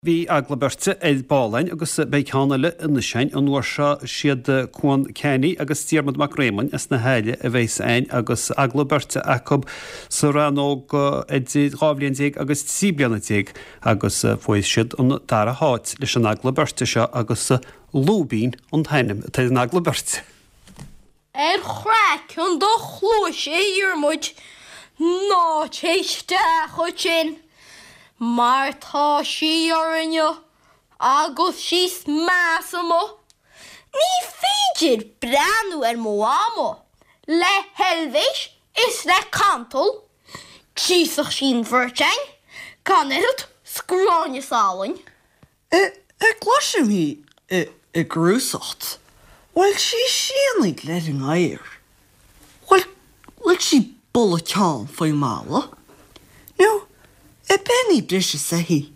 Bhí aglaberta bálainn agus beicánala ina sein an nuair siad chuan céine agus tíarmad mac réman is na héile a bhééis ein agus aglaberta acob sa ranóg gáblionn agus tíblianna agus foiis siad an dar a háit leis an aglaberta seo agus lúbín an tainim tá an aglaberta. Chrac an do chlúis iarmuid ná téiste chuid sin. Mar tá sí orrinne agus síos más mo. Ní féidir breanú mó amo. Le helvéis is le cantal. Tísach sin virtein. Canelt scráine sálainn. Glasim hí I grúsacht. Weil sí síananig le an air. Weil sí bolla teán faoi mála. No, benny brishe sahi.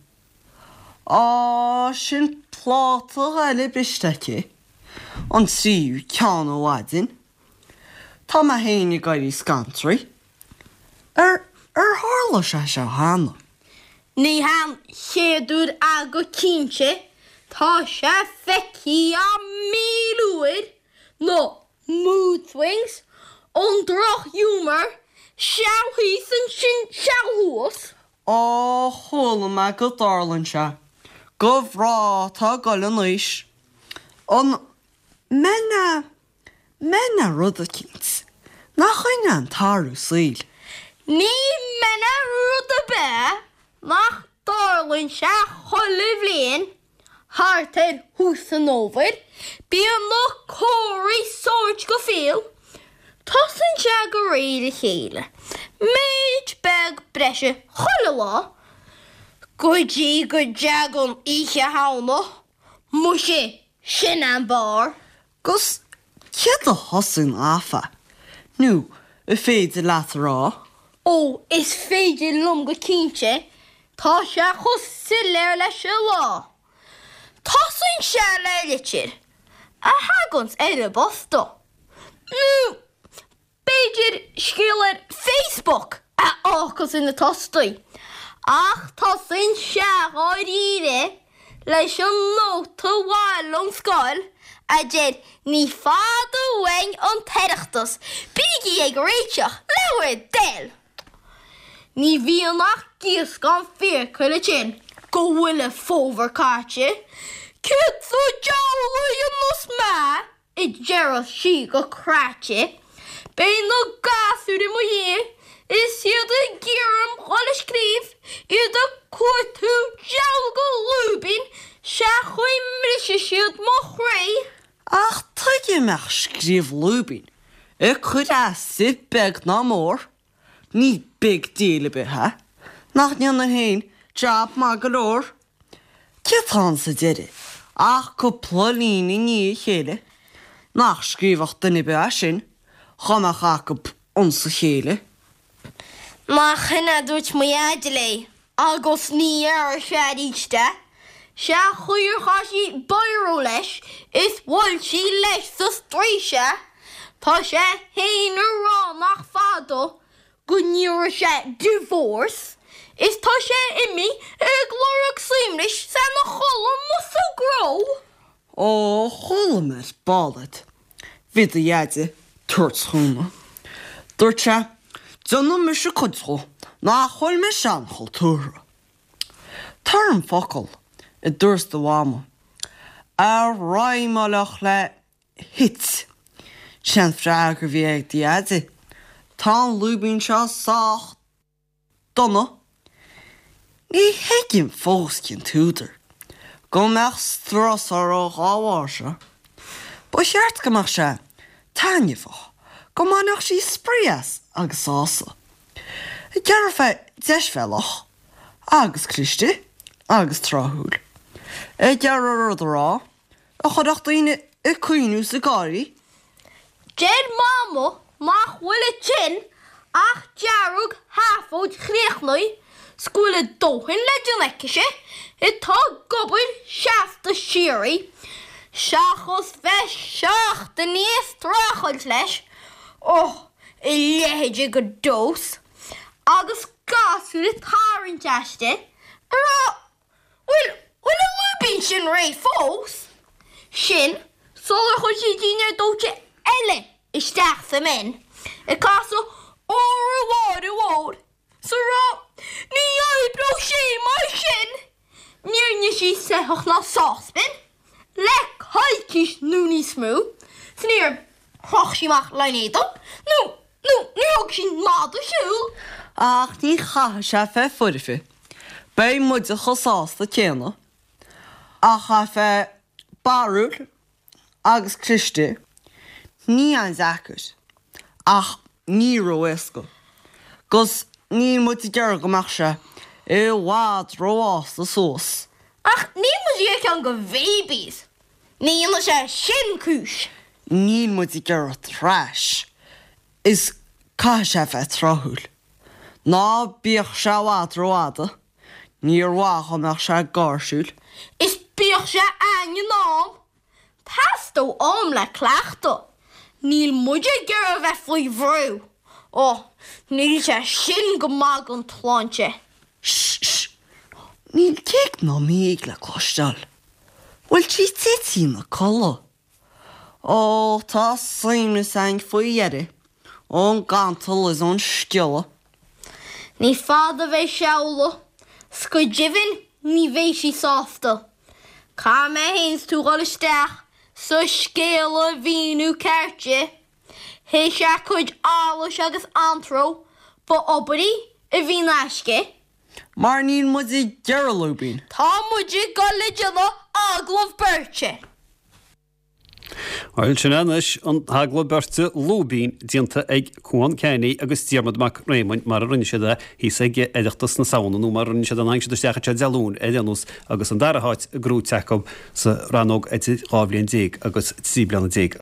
Sin pláta eile bristeice. An síú cean ó wadin. Tá ma héine gairí scantry. Hála se hána. Ní han chéadúr aga cínse. Tá se feici a mílúir. No, mood swings. Ondroch humor. Sjouhís an sin sjouhús. Chola me go darlann se. Go bhrá tá goile nuis. An mena rud a cint. Nach chuine an tarú síl. Ní mena rud a be. Nach darlann se chola bhliain. Hartar hús an óver. Bí an nó cóirí sórt go fíl. Tosan se go réad a chéile. Méid beg breise chola lá. Goidí go deagam ihe hána. Mu sé sin an bar. Gus cead a hosan áfa. Nú, féidir leat rá. Is féidir lom go cínte. Tá se chusa léir leis se lá. Tosan se leiletir. A hagans a bosta. Nú, Beidir skillar Facebook a áchas in na tostaí. Ach tá sin se áíre leis an nóta bháil an scoil a déad ní fád wein an teireachtas bíigi ag réiteach leabhar del. Ní bhíonach gíos gan fear chuile sin go bhfuil fómhar cáte. Cud sú deala an nos má I dearad sí go cráte. Bein no gasúr I mo hé, is siad a ggéarm chola scríb, iad a cuatú deall go lúbín, se chuoi mrise siad mo chré. Ach, tuige meach scríb lúbín. Chud si beg ná mór. Ní big díle be, ha? Nach níon na hain, job má golóir. Ceatán sa deire, ach go plolíní ní chéile. Nach scríbach duna be sin. Chamach acab onsa chéile. Má chynna dúirt mo iadilé, agus ní se ríiste. Se chuir chaisi bairó leis, is bhil sí leis sa stríise. Tá se héin rá nach fado, go níor se divorce. Is tá se imi glórach síimlis sa na cholam musa gró. Cholam is ballad. Vida iade. Tuirtshúna. Dúirte, dúna me se cudthó, ná chuil me sean chultúra. Tarm focail, I dúirs do bháma. A ráimeálach le hit. Sean freagur bhí ag diade. Tá lúbín seo sách donna. Ní heigim fós cin túidir. Go meach stras ar ó gáhhair se. Ba seart go meach se. Táine fach, go mánach sí sprías agus ása. Gear fe deisfelach, agus Christi, agus tráthúil. Gear rud rá, a chodach daoine I cuinú sa gáí. Jed mámo, mach bhfuil tin, ach dearúg háfóid chréachnúi, scúla dóhin le deanaice, I tá gobair seasta sirí. Seachos bheith seach de níos tráchail leis. I léide go dós. Agus gasú I tárin deiste. Bhfuil sin ré fós, sin solar chu si díine dóte eile isteach sa min. I caso ór. So ra, ní bro sé mar sin. Níor si sehach na sáspin. Lek haikis núni smú. Sníor choch síach leinéadop. Nu hog sin mád a siúl. Ach ní cha se fé furifi. Bei muid a chosásta céna. A cha fé barúr agus Christi. Ní an zacus. Ach ní roesco. Gus ní muid I dear gomach se I wad roás a sós. Ach ní mu ég an go babies. Ní an se sin cúis. Ní muid I dear a trash. Is ca se fé trahúl. Ná bíoch se wad roáda. Níor wachomach se garsúl. Is bíoch se aine nám. Tastó am le clachta. Níl muide gur a bheith faoi bhrú. Níl se sin go mag an tláinte. Shh. Níl céic ná míig le clostal. Bhfuil tí títí na colla. Tá saimne sang faoi dheire. Ón gantal is ón stiala. Ní fada bheith seola. Sco divin ní bheith sí sásta. Cá mé héins tú gáilisteach sa scéala bhíú certe. Hé se chuid álas agus antro ba obarí a bhí náisce. Mar níl muid I dearlúbín. Tá muide go leideala aglah birte. Áil sin anis an hagla berte lúbín dianta ag cuan céine agus tíarmad mac réimint mar a rinne siad hí ige éideachtas na saonanú mar rinne siad an haing siad steacha dealún éanús agus an daraáit grú tecob sa ranóg gáblíon déag agus tíblianna déag